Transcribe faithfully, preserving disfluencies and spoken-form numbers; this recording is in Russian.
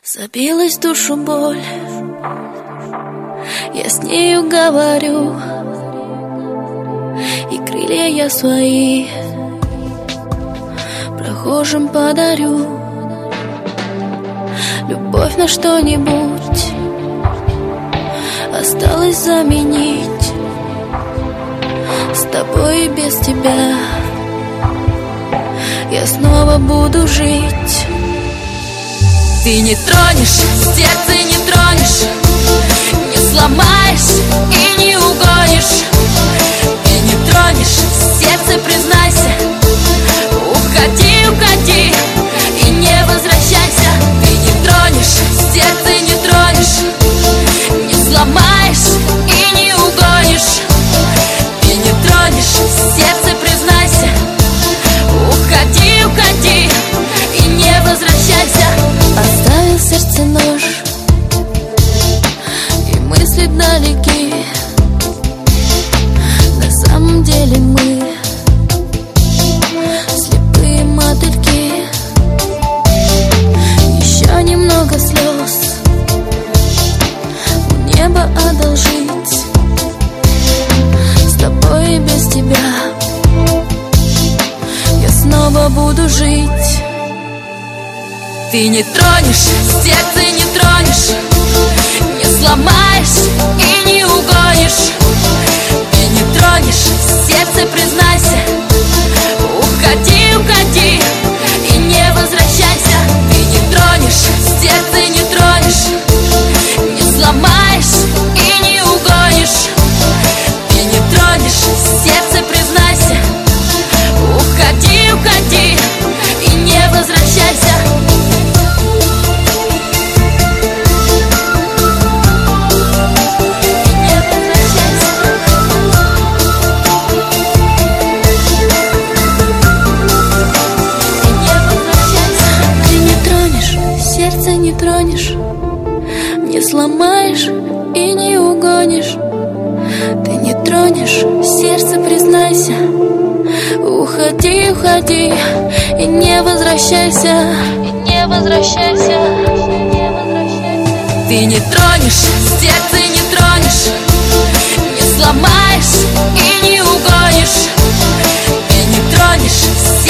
Забилась в душу боль, я с нею говорю, и крылья я свои прохожим подарю. Любовь на что-нибудь осталось заменить, с тобой и без тебя я снова буду жить. Ты не тронешь, сердце не тронешь, не сломаешь и не угонишь. Ты не тронешь, сердце признайся, уходи, уходи и не возвращайся. Ты не тронешь, сердце не тронешь, не сломаешь и не угонишь. Ты не тронешь, сердце признайся, уходи, уходи и не возвращайся. Оставил в сердце нож, и мысли далеки. На самом деле мы слепые мотыльки. Еще немного слез у неба одолжить, с тобой и без тебя я снова буду жить. Ты не тронешь, сердце не тронешь, не сломаешь и не угонишь. Ты не тронешь, сердце признайся, уходи, уходи и не возвращайся. Ты не тронешь, сердце не тронешь, не сломаешь и не угонишь. Ты не тронешь, сердце признайся, уходи, уходи и не возвращайся. Не тронешь, не сломаешь и не угонишь. Ты не тронешь, сердце признайся, уходи, уходи и не возвращайся, и не возвращайся, не возвращайся. Ты не тронешь, сердце не тронешь, не сломаешь и не угонишь. Ты не тронешь,